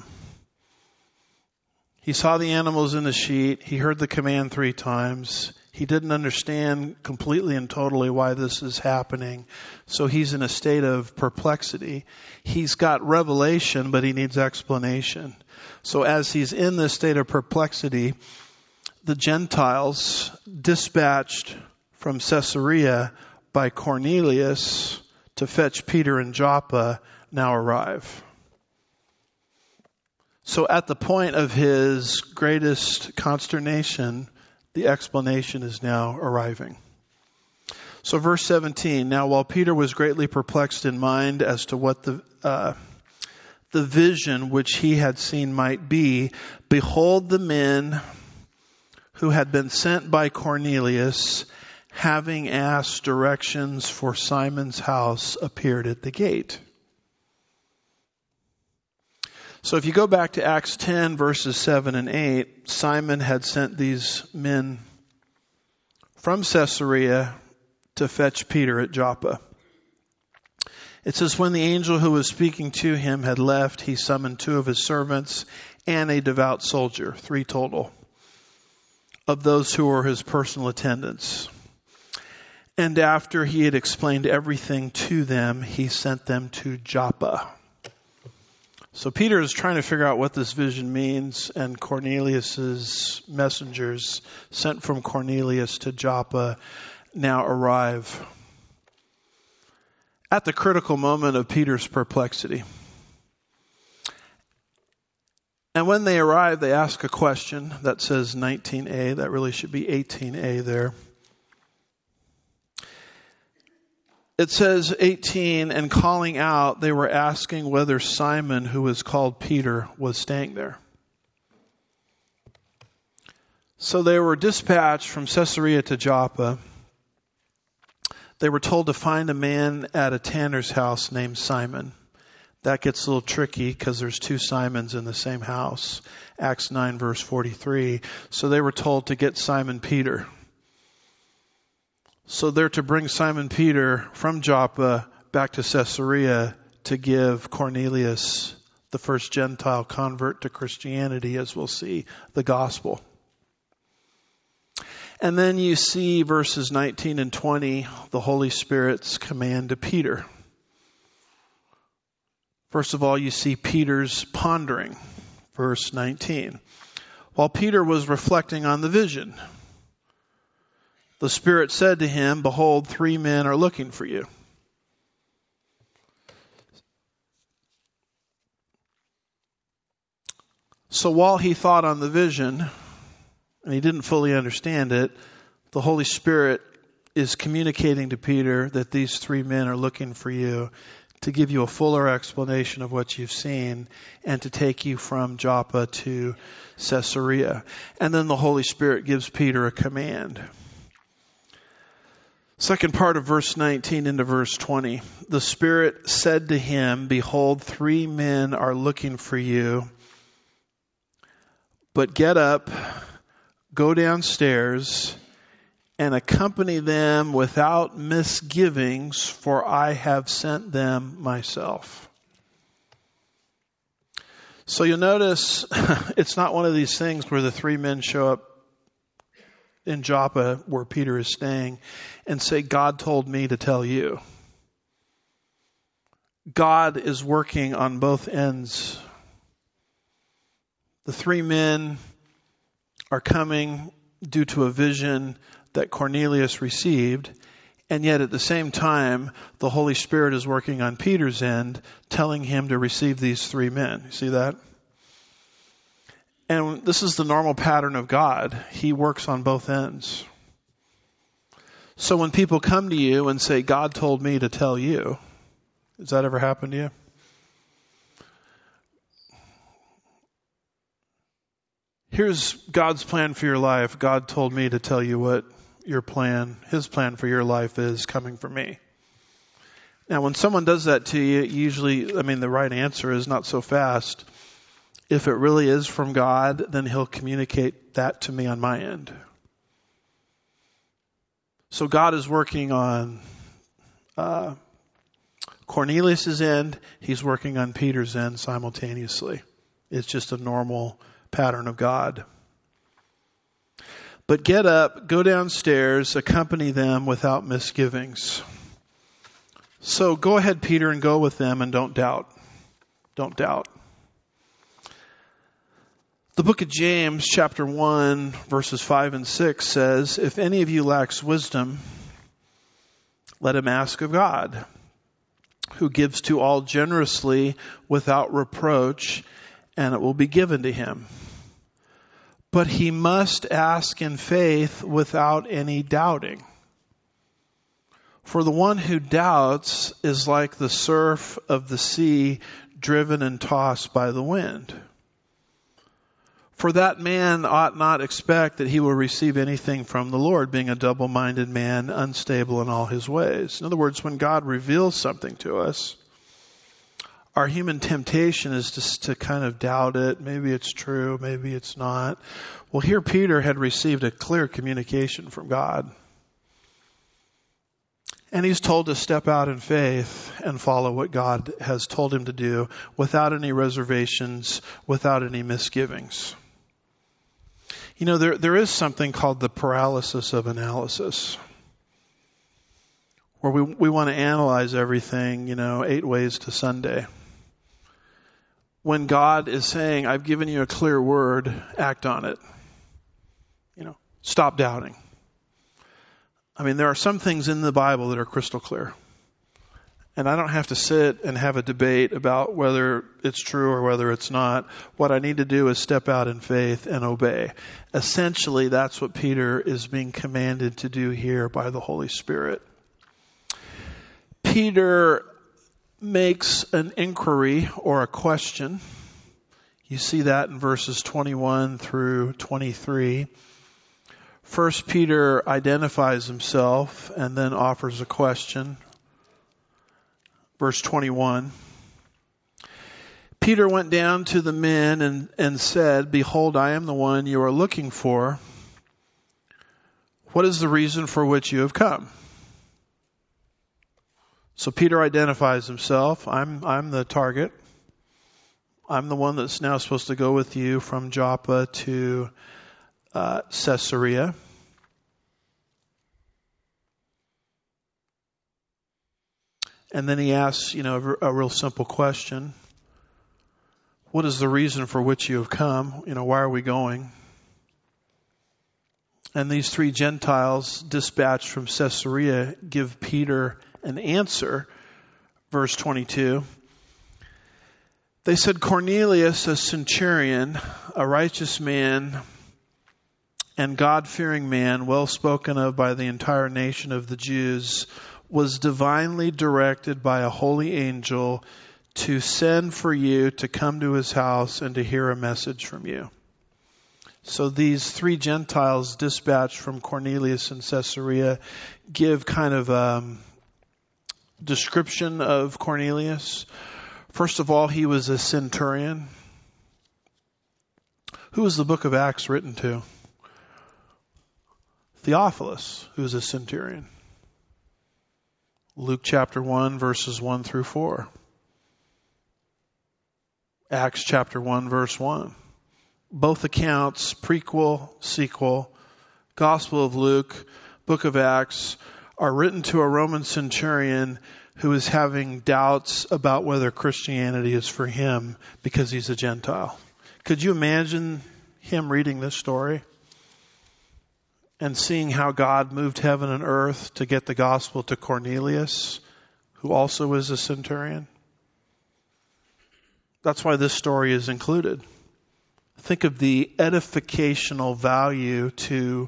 He saw the animals in the sheet. He heard the command 3 times. He didn't understand completely and totally why this is happening. So he's in a state of perplexity. He's got revelation, but he needs explanation. So as he's in this state of perplexity, the Gentiles dispatched from Caesarea by Cornelius to fetch Peter in Joppa now arrive. So at the point of his greatest consternation, the explanation is now arriving. So verse 17, now while Peter was greatly perplexed in mind as to what the vision which he had seen might be, behold, the men who had been sent by Cornelius, having asked directions for Simon's house, appeared at the gate. So if you go back to Acts 10, verses 7 and 8, Simon had sent these men from Caesarea to fetch Peter at Joppa. It says, when the angel who was speaking to him had left, he summoned 2 of his servants and a devout soldier, 3 total, of those who were his personal attendants. And after he had explained everything to them, he sent them to Joppa. So Peter is trying to figure out what this vision means, and Cornelius's messengers sent from Cornelius to Joppa now arrive at the critical moment of Peter's perplexity. And when they arrive, they ask a question that says 19a. That really should be 18a there. It says 18, and calling out, they were asking whether Simon, who was called Peter, was staying there. So they were dispatched from Caesarea to Joppa. They were told to find a man at a tanner's house named Simon. That gets a little tricky because there's two Simons in the same house. Acts 9 verse 43. So they were told to get Simon Peter. So they're to bring Simon Peter from Joppa back to Caesarea to give Cornelius, the first Gentile convert to Christianity, as we'll see, the gospel. And then you see verses 19 and 20, the Holy Spirit's command to Peter. First of all, you see Peter's pondering. Verse 19. While Peter was reflecting on the vision, the Spirit said to him, "Behold, 3 men are looking for you." So while he thought on the vision, and he didn't fully understand it, the Holy Spirit is communicating to Peter that these 3 men are looking for you to give you a fuller explanation of what you've seen and to take you from Joppa to Caesarea. And then the Holy Spirit gives Peter a command. Second part of verse 19 into verse 20. The Spirit said to him, "Behold, 3 men are looking for you. But get up, go downstairs, and accompany them without misgivings, for I have sent them myself." So you'll notice it's not one of these things where the 3 men show up in Joppa where Peter is staying and say, "God told me to tell you." God is working on both ends. The 3 men are coming due to a vision that Cornelius received, and yet at the same time, the Holy Spirit is working on Peter's end, telling him to receive these 3 men. You see that? And this is the normal pattern of God. He works on both ends. So when people come to you and say, "God told me to tell you," has that ever happened to you? Here's God's plan for your life. God told me to tell you what His plan for your life is coming from me. Now, when someone does that to you, usually, the right answer is not so fast. If it really is from God, then He'll communicate that to me on my end. So God is working on Cornelius' end. He's working on Peter's end simultaneously. It's just a normal pattern of God. But get up, go downstairs, accompany them without misgivings. So go ahead, Peter, and go with them and don't doubt. Don't doubt. The book of James, chapter 1, verses 5 and 6 says, "If any of you lacks wisdom, let him ask of God, who gives to all generously without reproach, and it will be given to him. But he must ask in faith without any doubting. For the one who doubts is like the surf of the sea, driven and tossed by the wind. For that man ought not expect that he will receive anything from the Lord, being a double-minded man, unstable in all his ways." In other words, when God reveals something to us, our human temptation is just to kind of doubt it. Maybe it's true, maybe it's not. Well, here Peter had received a clear communication from God. And he's told to step out in faith and follow what God has told him to do without any reservations, without any misgivings. You know, there is something called the paralysis of analysis, where we want to analyze everything, 8 ways to Sunday. When God is saying, "I've given you a clear word, act on it." Stop doubting. There are some things in the Bible that are crystal clear. And I don't have to sit and have a debate about whether it's true or whether it's not. What I need to do is step out in faith and obey. Essentially, that's what Peter is being commanded to do here by the Holy Spirit. Peter makes an inquiry or a question. You see that in verses 21 through 23. First, Peter identifies himself and then offers a question. Verse 21. Peter went down to the men and said, "Behold, I am the one you are looking for. What is the reason for which you have come?" So Peter identifies himself. I'm the target. I'm the one that's now supposed to go with you from Joppa to Caesarea. And then he asks, a real simple question. What is the reason for which you have come? Why are we going? And these three Gentiles dispatched from Caesarea give Peter an answer. Verse 22. They said, "Cornelius, a centurion, a righteous man and God-fearing man, well spoken of by the entire nation of the Jews, was divinely directed by a holy angel to send for you to come to his house and to hear a message from you." So these three Gentiles dispatched from Cornelius in Caesarea give kind of a description of Cornelius. First of all, he was a centurion. Who was the book of Acts written to? Theophilus, who was a centurion. Luke chapter 1, verses 1 through 4. Acts chapter 1, verse 1. Both accounts, prequel, sequel, Gospel of Luke, book of Acts, are written to a Roman centurion who is having doubts about whether Christianity is for him because he's a Gentile. Could you imagine him reading this story and seeing how God moved heaven and earth to get the gospel to Cornelius, who also is a centurion? That's why this story is included. Think of the edificational value to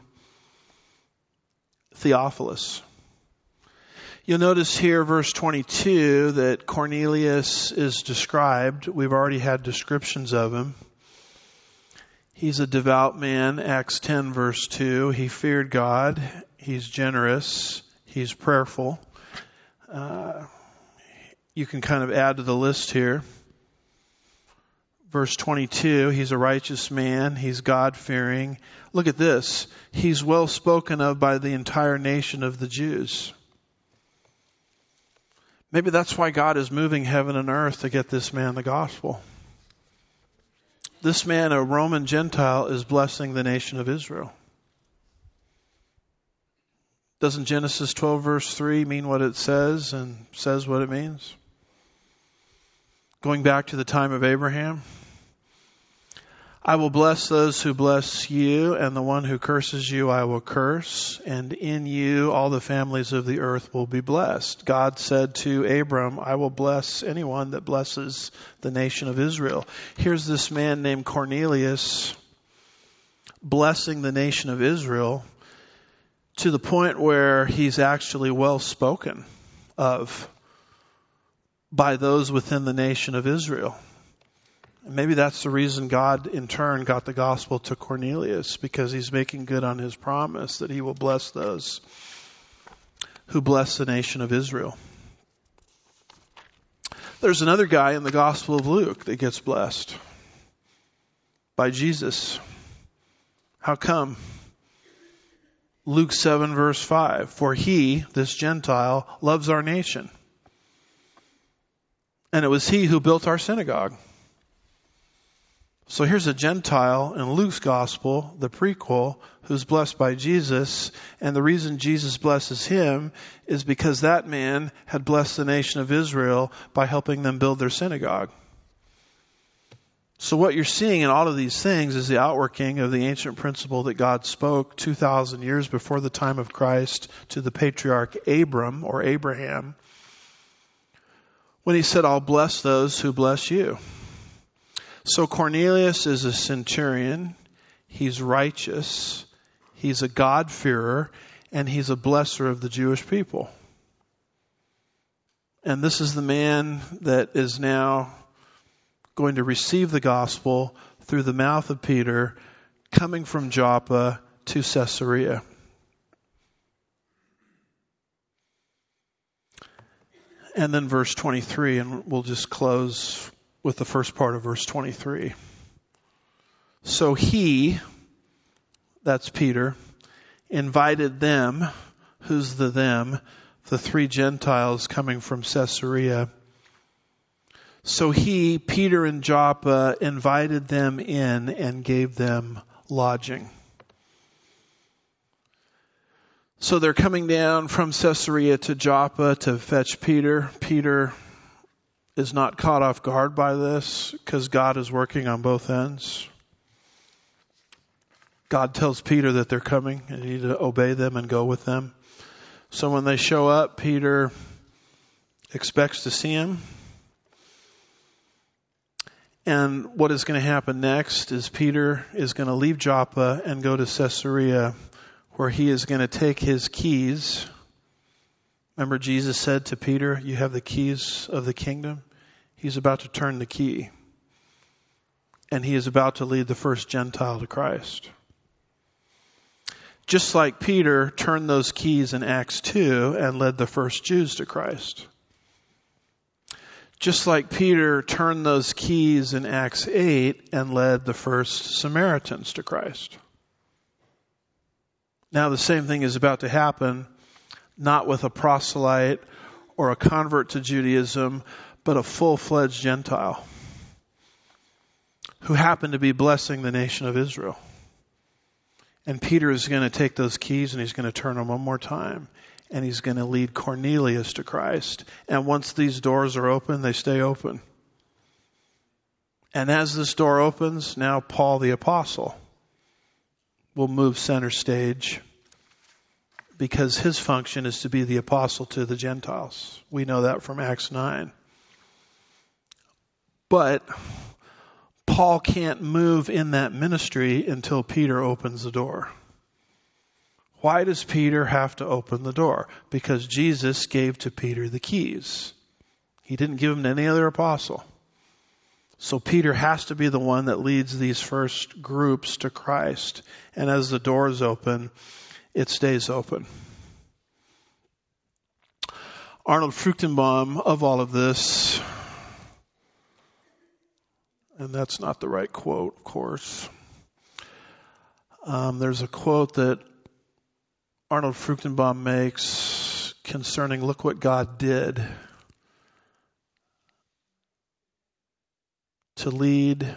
Theophilus. You'll notice here, verse 22, that Cornelius is described. We've already had descriptions of him. He's a devout man, Acts 10, verse 2. He feared God. He's generous. He's prayerful. You can kind of add to the list here. Verse 22, he's a righteous man. He's God-fearing. Look at this. He's well spoken of by the entire nation of the Jews. Maybe that's why God is moving heaven and earth to get this man the gospel. This man, a Roman Gentile, is blessing the nation of Israel. Doesn't Genesis 12 verse 3 mean what it says and says what it means? Going back to the time of Abraham. "I will bless those who bless you, and the one who curses you I will curse, and in you all the families of the earth will be blessed." God said to Abram, "I will bless anyone that blesses the nation of Israel." Here's this man named Cornelius blessing the nation of Israel to the point where he's actually well spoken of by those within the nation of Israel. Maybe that's the reason God, in turn, got the gospel to Cornelius, because he's making good on his promise that he will bless those who bless the nation of Israel. There's another guy in the Gospel of Luke that gets blessed by Jesus. How come? Luke 7, verse 5. "For he," this Gentile, "loves our nation. And it was he who built our synagogue." So here's a Gentile in Luke's gospel, the prequel, who's blessed by Jesus. And the reason Jesus blesses him is because that man had blessed the nation of Israel by helping them build their synagogue. So what you're seeing in all of these things is the outworking of the ancient principle that God spoke 2,000 years before the time of Christ to the patriarch Abram, or Abraham, when he said, "I'll bless those who bless you." So Cornelius is a centurion. He's righteous. He's a God-fearer. And he's a blesser of the Jewish people. And this is the man that is now going to receive the gospel through the mouth of Peter, coming from Joppa to Caesarea. And then verse 23, and we'll just close with the first part of verse 23. So he, that's Peter, invited them. Who's the them? The 3 Gentiles coming from Caesarea. So he, Peter in Joppa, invited them in and gave them lodging. So they're coming down from Caesarea to Joppa to fetch Peter. Peter is not caught off guard by this because God is working on both ends. God tells Peter that they're coming and you need to obey them and go with them. So when they show up, Peter expects to see him. And what is going to happen next is Peter is going to leave Joppa and go to Caesarea, where he is going to take his keys. Remember, Jesus said to Peter, you have the keys of the kingdom. He's about to turn the key. And he is about to lead the first Gentile to Christ. Just like Peter turned those keys in Acts 2 and led the first Jews to Christ. Just like Peter turned those keys in Acts 8 and led the first Samaritans to Christ. Now the same thing is about to happen, not with a proselyte or a convert to Judaism, but a full-fledged Gentile who happened to be blessing the nation of Israel. And Peter is going to take those keys and he's going to turn them one more time. And he's going to lead Cornelius to Christ. And once these doors are open, they stay open. And as this door opens, now Paul the Apostle will move center stage because his function is to be the apostle to the Gentiles. We know that from Acts 9. But Paul can't move in that ministry until Peter opens the door. Why does Peter have to open the door? Because Jesus gave to Peter the keys. He didn't give them to any other apostle. So Peter has to be the one that leads these first groups to Christ. And as the doors open, it stays open. Arnold Fruchtenbaum, of all of this, and that's not the right quote, of course. There's a quote that Arnold Fruchtenbaum makes concerning, look what God did to lead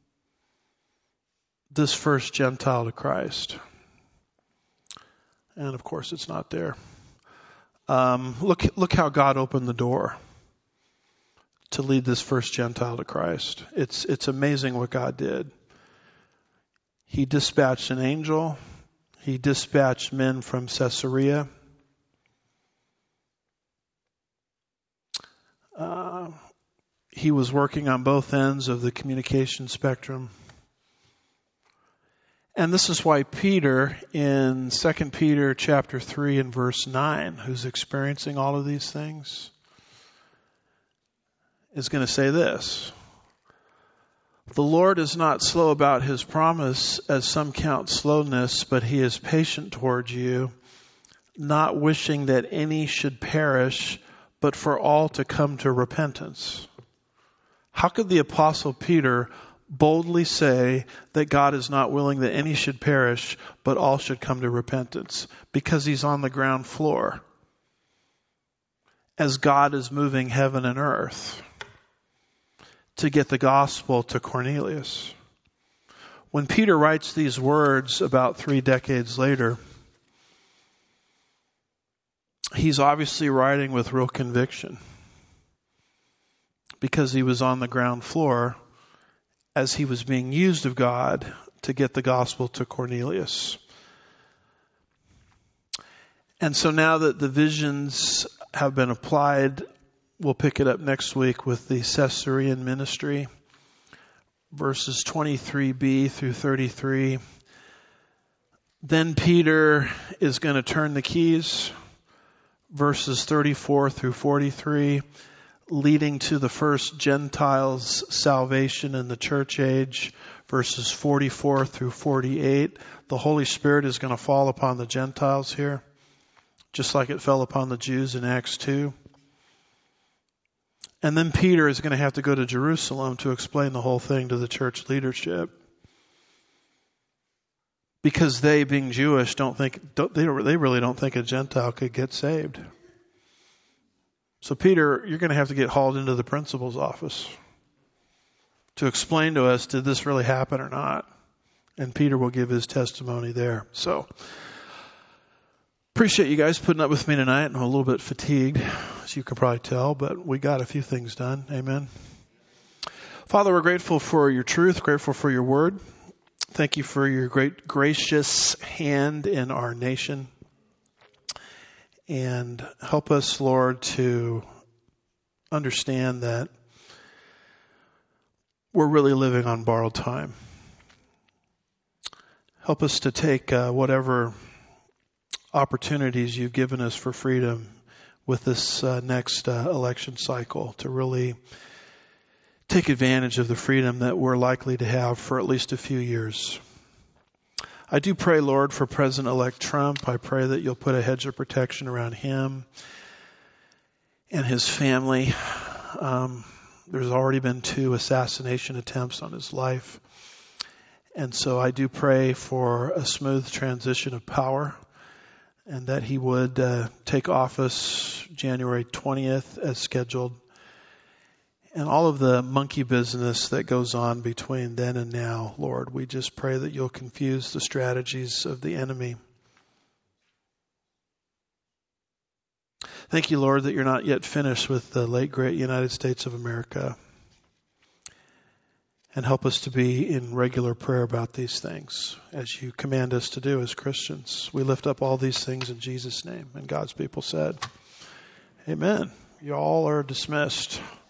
this first Gentile to Christ. And of course it's not there. Look how God opened the door to lead this first Gentile to Christ. It's amazing what God did. He dispatched an angel. He dispatched men from Caesarea. He was working on both ends of the communication spectrum. And this is why Peter, in 2 Peter chapter 3 and verse 9, who's experiencing all of these things, is going to say this. The Lord is not slow about his promise, as some count slowness, but he is patient towards you, not wishing that any should perish, but for all to come to repentance. How could the Apostle Peter boldly say that God is not willing that any should perish, but all should come to repentance? Because he's on the ground floor as God is moving heaven and earth to get the gospel to Cornelius. When Peter writes these words about 3 decades later, he's obviously writing with real conviction because he was on the ground floor as he was being used of God to get the gospel to Cornelius. And so now that the visions have been applied, we'll pick it up next week with the Caesarean ministry, verses 23b through 33. Then Peter is going to turn the keys, verses 34 through 43, leading to the first Gentiles' salvation in the church age, verses 44 through 48. The Holy Spirit is going to fall upon the Gentiles here, just like it fell upon the Jews in Acts 2. And then Peter is going to have to go to Jerusalem to explain the whole thing to the church leadership. Because they, being Jewish, they really don't think a Gentile could get saved. So Peter, you're going to have to get hauled into the principal's office to explain to us, did this really happen or not? And Peter will give his testimony there. So, appreciate you guys putting up with me tonight. I'm a little bit fatigued, as you can probably tell, but we got a few things done. Amen. Father, we're grateful for your truth, grateful for your word. Thank you for your great gracious hand in our nation. And help us, Lord, to understand that we're really living on borrowed time. Help us to take whatever opportunities you've given us for freedom with this next election cycle to really take advantage of the freedom that we're likely to have for at least a few years. I do pray, Lord, for President-elect Trump. I pray that you'll put a hedge of protection around him and his family. There's already been 2 assassination attempts on his life. And so I do pray for a smooth transition of power and that he would take office January 20th as scheduled. And all of the monkey business that goes on between then and now, Lord, we just pray that you'll confuse the strategies of the enemy. Thank you, Lord, that you're not yet finished with the late, great United States of America. And help us to be in regular prayer about these things, as you command us to do as Christians. We lift up all these things in Jesus' name. And God's people said, Amen. You all are dismissed.